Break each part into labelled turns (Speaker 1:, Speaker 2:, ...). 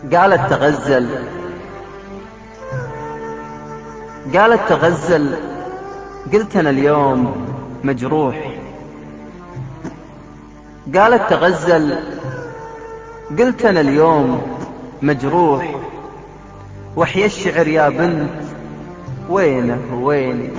Speaker 1: قالت تغزل قلت أنا اليوم مجروح. قالت تغزل قلت أنا اليوم مجروح، وحيا الشعر يا بنت وينه ويني.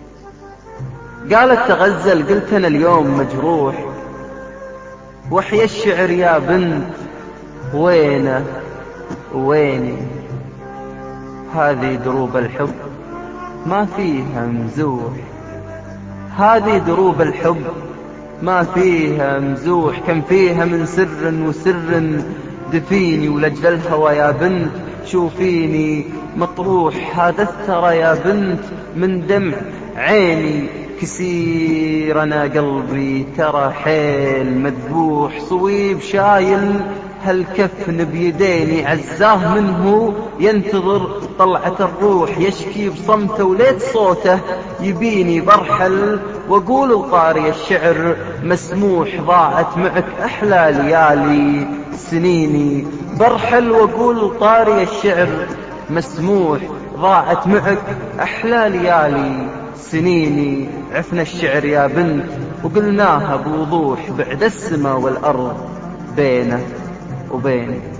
Speaker 1: قالت تغزل قلت أنا اليوم مجروح، وحيا الشعر يا بنت وينه ويني. هذه دروب الحب ما فيها مزوح، هذه دروب الحب ما فيها مزوح. كم فيها من سر وسر دفيني، ولجل الهوى يا بنت شوفيني مطروح. هذا الثرى يا بنت من دمع عيني كسير، أنا قلبي ترى حيل مذبوح. صويب شايل هالكفن بيديني، عزاه منه ينتظر طلعة الروح. يشكي بصمته وليت صوته يبيني، برحل واقول القاري الشعر مسموح. ضاعت معك أحلى ليالي سنيني، برحل واقول القاري الشعر مسموح. ضاعت معك أحلى ليالي سنيني. عفنا الشعر يا بنت وقلناها بوضوح، بعد السما والأرض بينه وبيني.